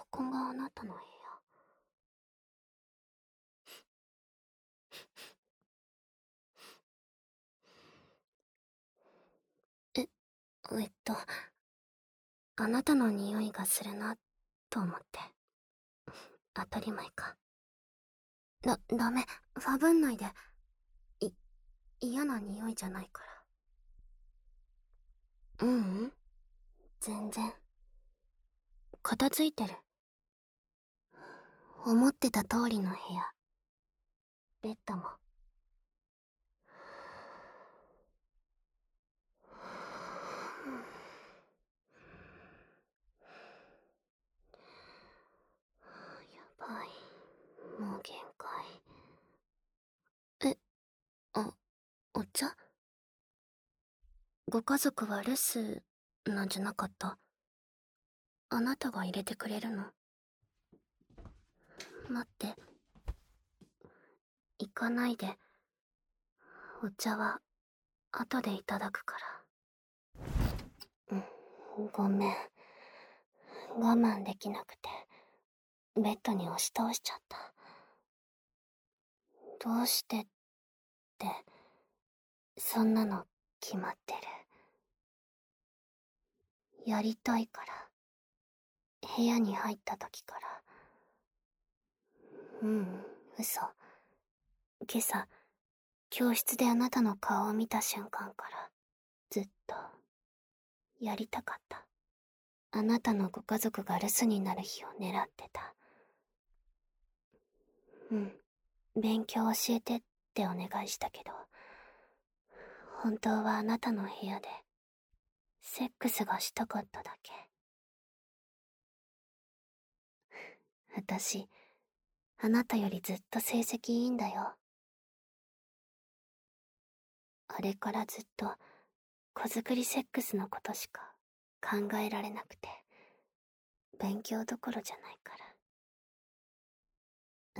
こがあなたの部屋。あなたの匂いがするな、と思って。当たり前か。ダメ、ファブんないで。嫌な匂いじゃないから。全然。片付いてる。思ってた通りの部屋。ベッドも。やばい。もう限界。お茶？ご家族は留守なんじゃなかった？あなたが入れてくれるの？待って。行かないで。お茶は後でいただくから。ごめん。我慢できなくて、ベッドに押し倒しちゃった。どうしてって、そんなの決まってる。やりたいから。部屋に入った時から。嘘。今朝、教室であなたの顔を見た瞬間から、ずっと、やりたかった。あなたのご家族が留守になる日を狙ってた。勉強教えてってお願いしたけど、本当はあなたの部屋で、セックスがしたかっただけ。私、あなたよりずっと成績いいんだよ。あれからずっと、子作りセックスのことしか考えられなくて、勉強どころじゃないから。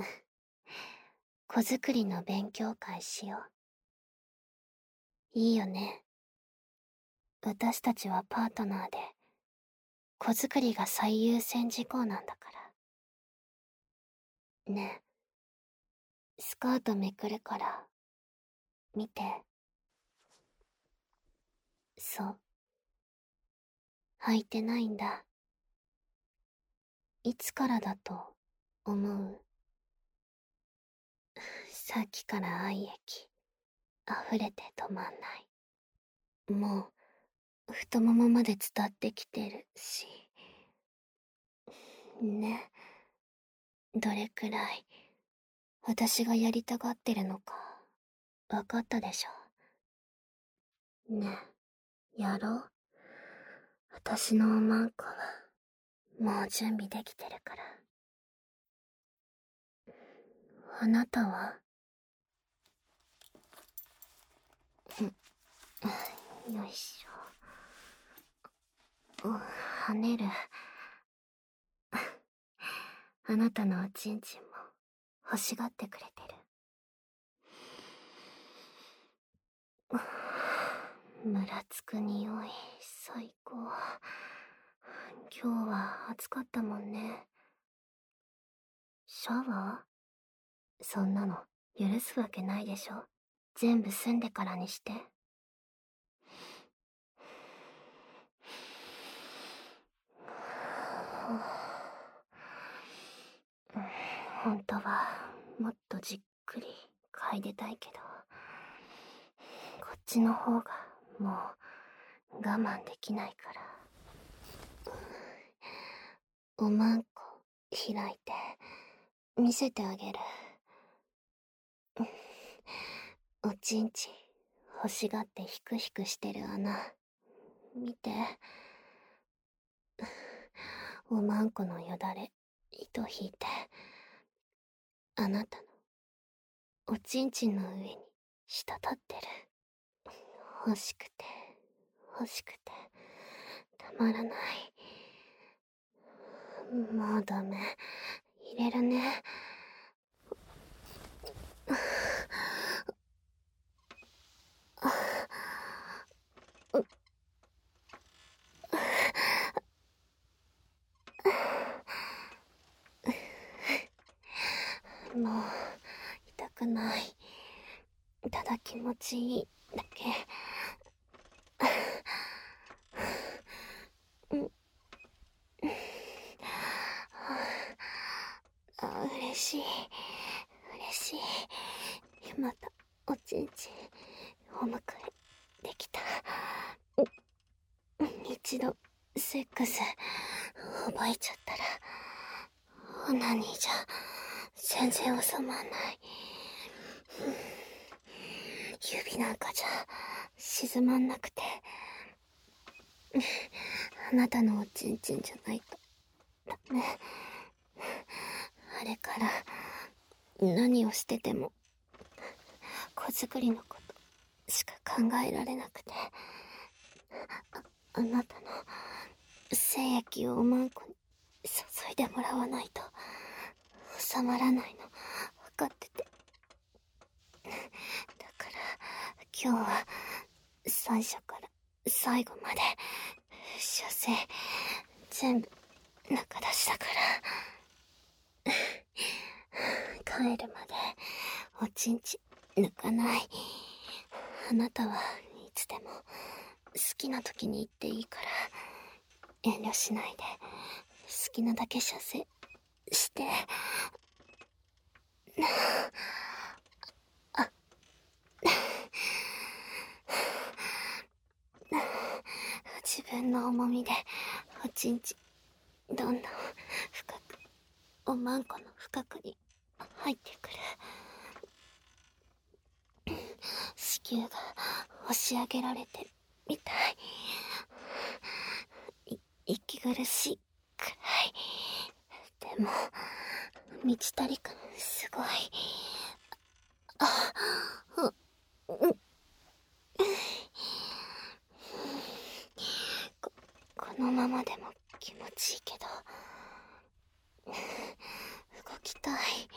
子作りの勉強会しよう。いいよね。私たちはパートナーで、子作りが最優先事項なんだから。ねえ、スカートめくるから、見て。そう。履いてないんだ。いつからだと思う？さっきから愛液、溢れて止まんない。もう、太ももまで伝ってきてるし。ね。どれくらい、私がやりたがってるのか、わかったでしょ？ねえ、やろう？私のおまんこは、もう準備できてるから。あなたは？よいしょ。跳ねる。あなたのおちんちんも欲しがってくれてる。むらつく匂い、最高。今日は暑かったもんね。シャワー？そんなの許すわけないでしょ。全部済んでからにして。本当はもっとじっくり嗅いでたいけど、こっちの方がもう我慢できないから。おまんこ開いて見せてあげる。おちんち欲しがってヒクヒクしてる穴見て。おまんこのよだれ糸引いて、あなたのおちんちんの上に滴ってる。欲しくて欲しくてたまらない。もうダメ、入れるね。 もう痛くない。ただ気持ちいいだけ。嬉しい嬉しい。またおちんちんお迎えできた。一度セックス覚えちゃったらオナニーじゃ全然収まんない。指なんかじゃ沈まんなくて、あなたのおちんちんじゃないとダメ。あれから何をしてても子作りのことしか考えられなくて、あなたの精液をおまんこに注いでもらわないと収まらないの分かってて。だから今日は最初から最後まで射精全部中出しだから、帰るまでおちんち抜かない。あなたはいつでも好きな時に行っていいから遠慮しないで好きなだけ射精して。自分の重みでおちんちどんどん深くおまんこの深くに入ってくる。子宮が押し上げられてるみたい。息苦しいくらい。でも満ち足り感すごい。このままでも気持ちいいけど動きたい。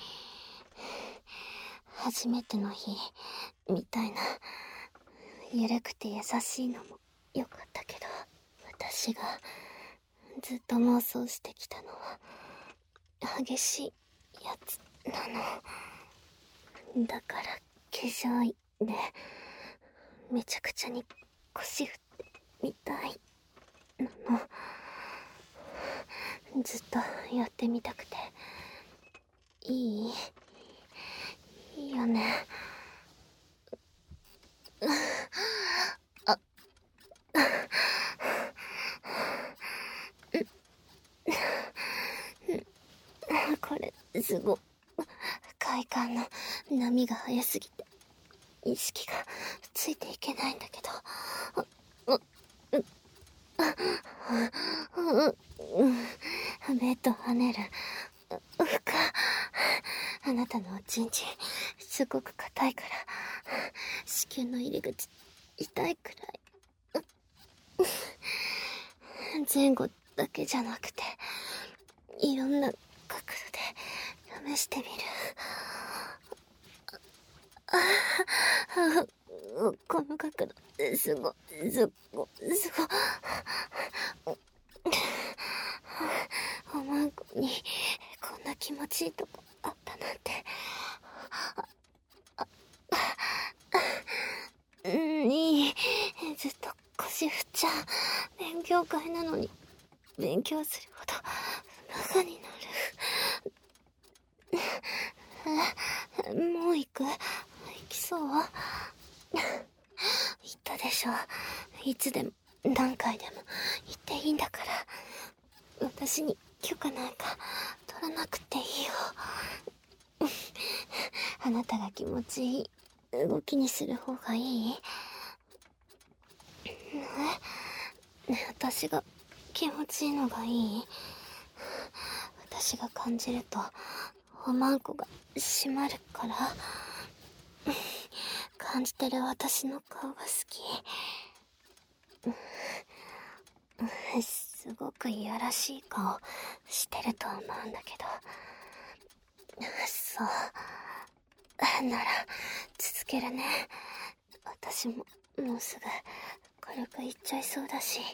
初めての日みたいなゆるくて優しいのもよかったけど、私がずっと妄想してきたのは激しいやつなの。だから化粧位でめちゃくちゃに腰振ってみたいなの。ずっとやってみたくて。いいよね。これすご快感の波が速すぎて意識がついていけないんだけど、ベッド跳ねる。あなたのおちんちんすごく硬いから子宮の入り口痛いくらい。前後だけじゃなくていろんな角度で試してみる。この角度すごおまんこにこんな気持ちいいとこあったなんて。いい。ずっと腰振っちゃう。勉強会なのに勉強するほどバカになる。もう行く？行きそう？言ったでしょ。いつでも何回でも言っていいんだから。私に許可なんか取らなくていいよ。あなたが気持ちいい動きにする方がいい？私が気持ちいいのがいい？私が感じるとおまんこが締まるから感じてる私の顔が好き。すごくいやらしい顔してると思うんだけど。そうなら続けるね。私ももうすぐ軽くいっちゃいそうだし。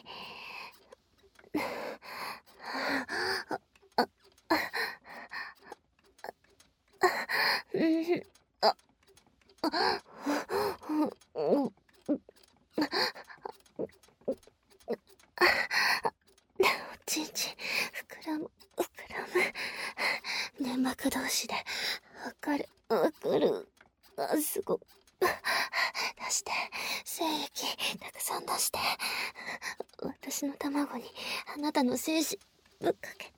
膜同士で。わかる。すご。出して。精液、たくさん出して。私の卵に、あなたの精子、ぶっかけて。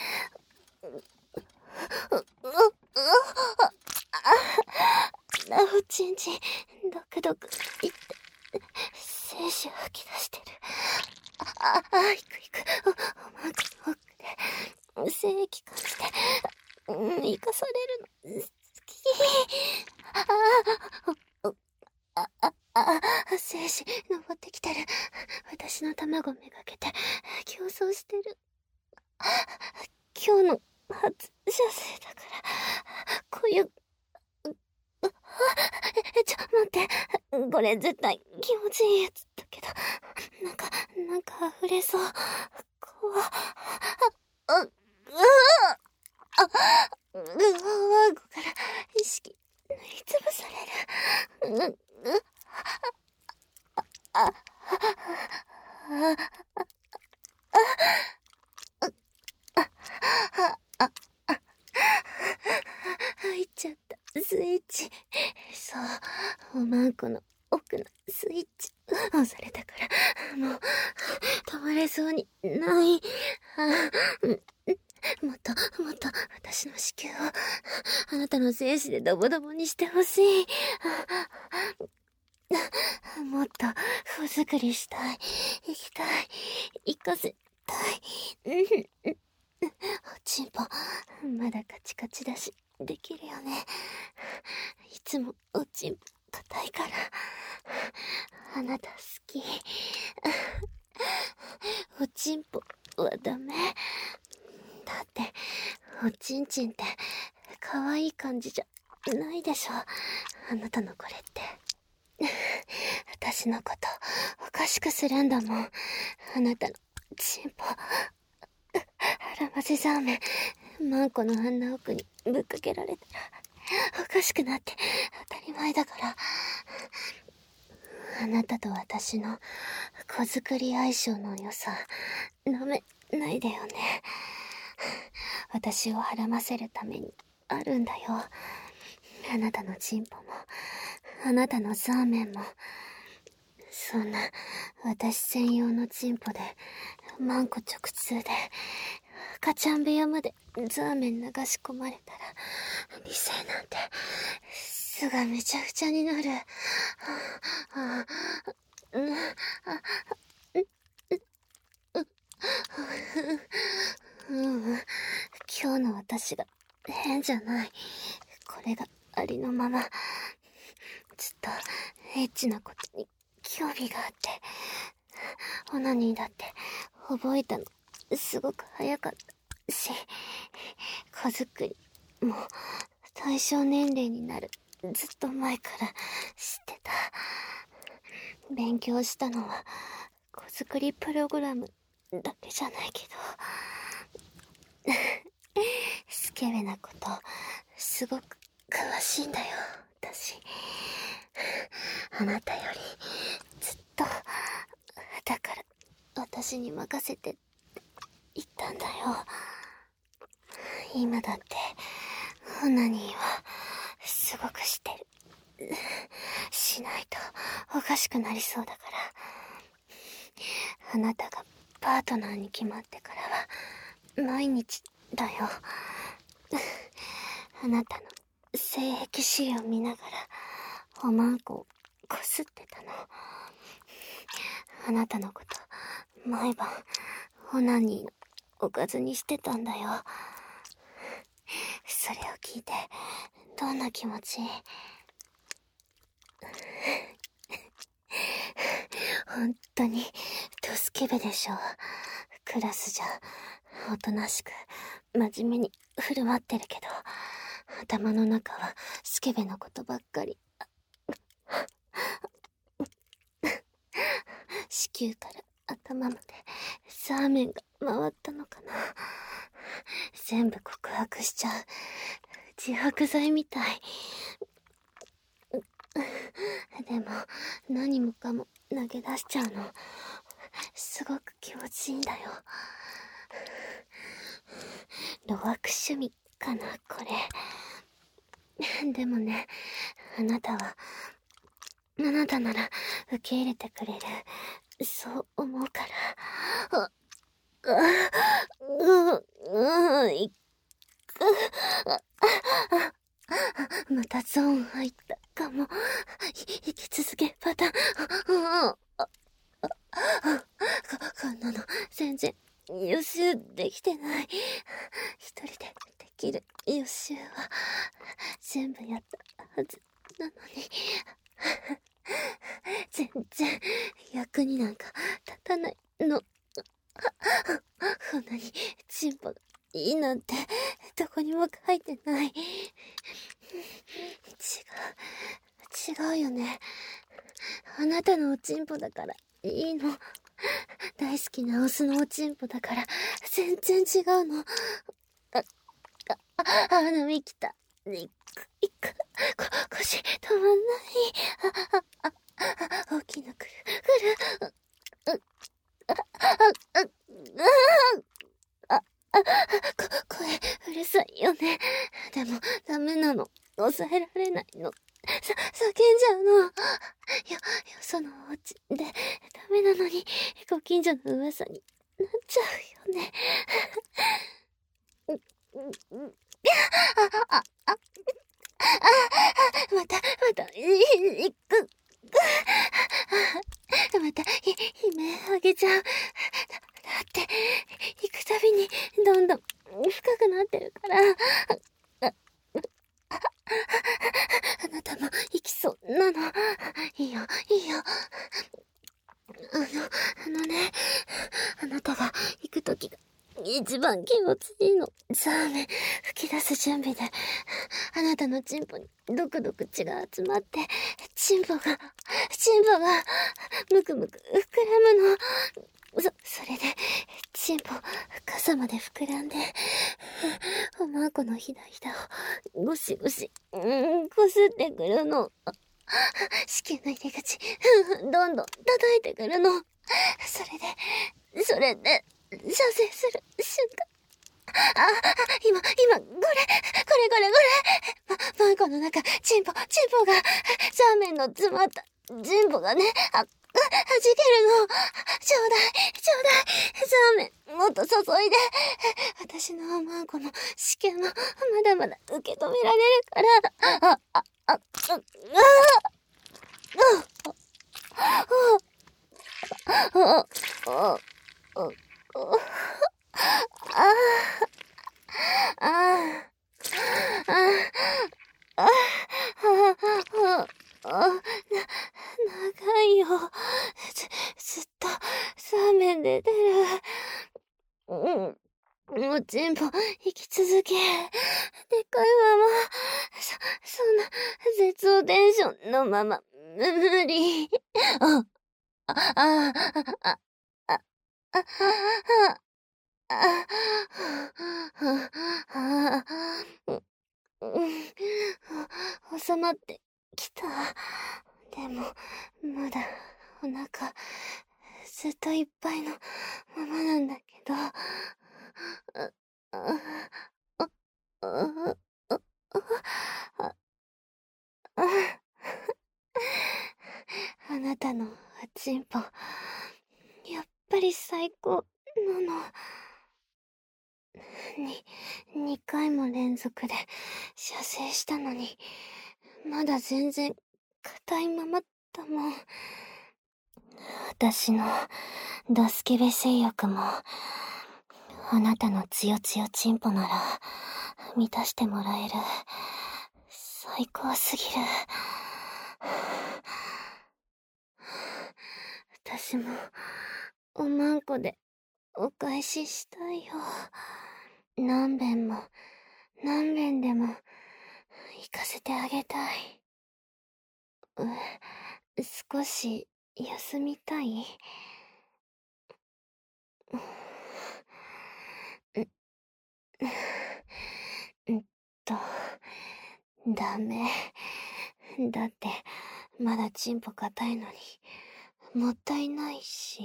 おちんちん、ドクドク、いって、精子を吐き出してる。いく。おまけの奥で、精液感じて、生かされるの、好き。精子、登ってきてる。私の卵めがけて、競争してる。今日の初射精だから、こういう、ちょ、待って。これ絶対気持ちいいやつだけど、なんか溢れそう。怖っ。顎から意識塗りつぶされる。入っちゃったスイッチ。そう、おまんこの奥のスイッチ押されたから、もう止まれそうにない。もっと私の子宮をあなたの精子でドボドボにしてほしい。もっと子作りしたい。行きたい。行かせたい。おちんぽ、まだカチカチだし、できるよね。いつもおちんぽ硬いから。あなた好き。おちんぽはダメ。だって、おちんちんって可愛い感じじゃないでしょ。あなたのこれって。私のことおかしくするんだもん。あなたのちんぽ。腹混ぜザーメン、マンコのあんな奥にぶっかけられたら、おかしくなって当たり前だから。あなたと私の子作り相性の良さ、なめないでよね。私を孕ませるためにあるんだよ。あなたのチンポも、あなたのザーメンも。そんな私専用のチンポで、マンコ直通で、赤ちゃん部屋までザーメン流し込まれたら、理性なんて、巣がめちゃくちゃになる。今日の私が変じゃない。これがありのまま。ずっとエッチなことに興味があって、オナニーだって覚えたのすごく早かったし、子作りも対象年齢になるずっと前から知ってた。勉強したのは子作りプログラムだけじゃないけど、スケベなことすごく詳しいんだよ、私。あなたよりずっと。だから私に任せてって言ったんだよ。今だってオナニーはすごくしてる。しないとおかしくなりそうだから。あなたがパートナーに決まってからは毎日だよ。あなたの性癖資料見ながらおまんこをこすってたの。あなたのこと毎晩オナニーのおかずにしてたんだよ。それを聞いてどんな気持ち？本当にドスケベでしょ。クラスじゃおとなしく真面目に振る舞ってるけど、頭の中はスケベなことばっかり。子宮から頭までザーメンが回ったのかな。全部告白しちゃう。自白剤みたい。でも何もかも投げ出しちゃうの。すごく気持ちいいんだよ。露悪趣味かな、これ。でもね、あなたなら受け入れてくれる。そう思うから。いく。またゾーン入ったかも。生き続けパターン。こんなの全然予習できてない。一人でできる予習は全部やったはずなのに、全然役になんか立たないの。こんなにチンポがいいなんてどこにも書いてない。違うよね。あなたのおちんぽだからいいの。大好きなオスのおちんぽだから全然違うの。鼻見きた。腰止まんない。大きなくる。声うるさいよね。でもダメなの。抑えられないの。叫んじゃうの。よそのお家でダメなのにご近所の噂になっちゃうよね。また、行く。また、悲鳴あげちゃう。だって、行くたびに、どんどん深くなってるから。あなたも行きそうなの。いいよ。あのね、あなたが行くときが一番気持ちいいの。ザーメン吹き出す準備で、あなたのチンポにドクドク血が集まって、チンポがムクムク膨らむの。それで、チンポ、傘まで膨らんで、おまんこのひだひだをゴシゴシ、こすってくるの。子宮の入り口、どんどん叩いてくるの。それで、射精する瞬間。今、これ。マンコの中、チンポが、ザーメンの詰まったチンポがね、弾けるの。ちょうだい、ザーメン、もっと注いで。私のマンコの子宮も、まだまだ受け止められるから。長いよ。ずっと、サーメンで出る。もう全部生き続け。でかいまま、そんな、絶望テンションのまま、無理。収まってきた。でも、まだお腹、ずっといっぱいのままなんだけど。あなたのおちんぽ、やっぱり最高なの。2回も連続で射精したのに、まだ全然硬いままだもん。私のドスケベ性欲も、あなたのつよつよチンポなら満たしてもらえる。最高すぎる。私もおまんこでお返ししたいよ。何遍でも行かせてあげたい。少し休みたい。んと、ダメ。だって、まだチンポ硬いのに、もったいないし、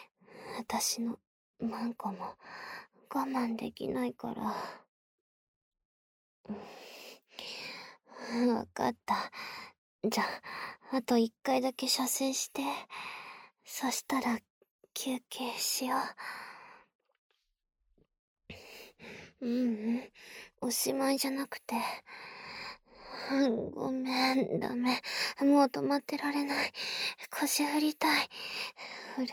私のマンコも我慢できないから。 わかった。じゃあ、あと1回だけ射精して、そしたら休憩しよう。おしまいじゃなくて。ごめん、ダメ。もう止まってられない。腰振りたい。振る。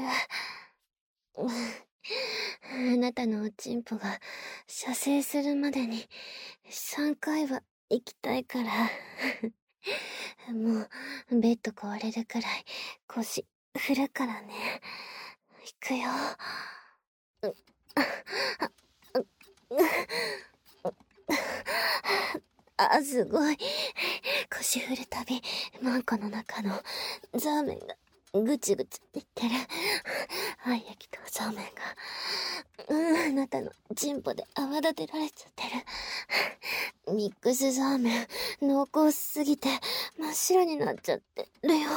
あなたのおちんぽが射精するまでに3回は行きたいから。もうベッド壊れるくらい腰振るからね。行くよ。すごい。腰振るたび、マンコの中のザーメンがぐちぐち言ってる。はい焼きとザーメンが、あなたのチンポで泡立てられちゃってる。ミックスザーメン、濃厚すぎて真っ白になっちゃってるよ。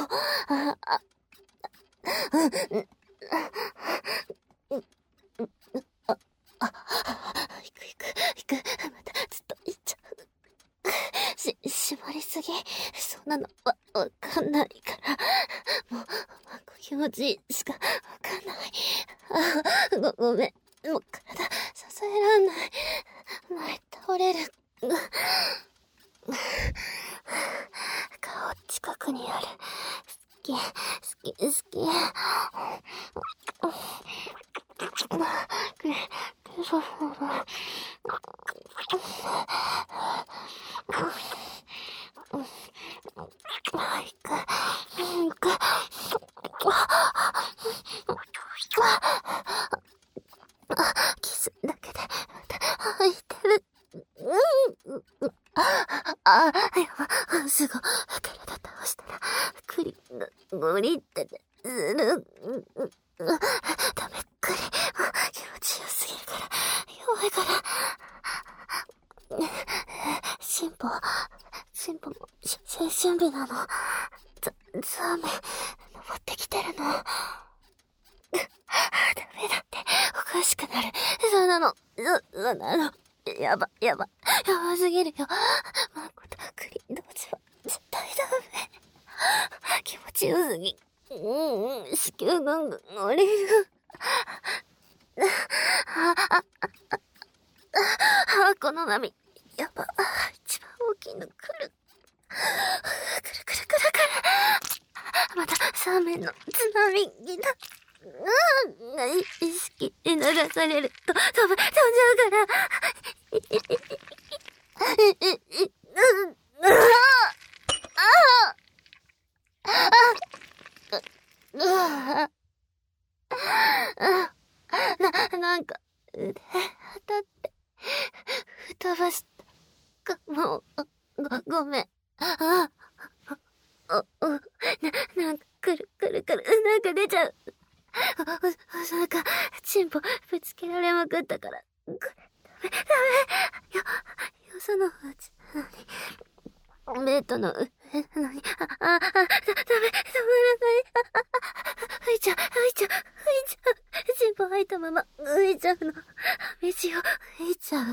行く。またずっと行っちゃう。絞りすぎ。そんなのわかんないから。もう、気持ちいいしかわかんない。ごめん。もう体支えらんない。前倒れる。顔近くにある。好き。キスだけで吐いてる。すごい。体倒したら、クリがゴリってする。ダメ、クリ。気持ちよすぎるから、弱いから。進歩も青春日なの。ザーメン、登ってきてるの。ダメだって、おかしくなる。そんなの。やばすぎるよ。マンコとクリ同時は絶対ダメ。気持ちよすぎ。子宮がん降りる。この波。やば。一番大きいの来る。来る。また、サーメンの津波にな。意識に流されると飛んじゃうから。なんか腕当たって吹っ飛ばしたかも。ごめん。なんかくる。なんか出ちゃう。なんかチンポぶつけられまくったから。これダメ。よそのうちなのに。ベッドの上なのに。ダメ。止まらない。吹いちゃう。チンポ吐いたまま吹いちゃうの。道を吹いちゃう。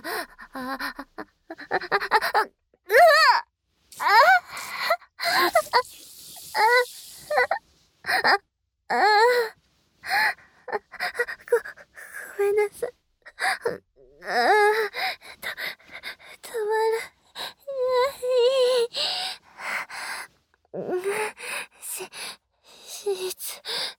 ごめんなさい。止まらない。手術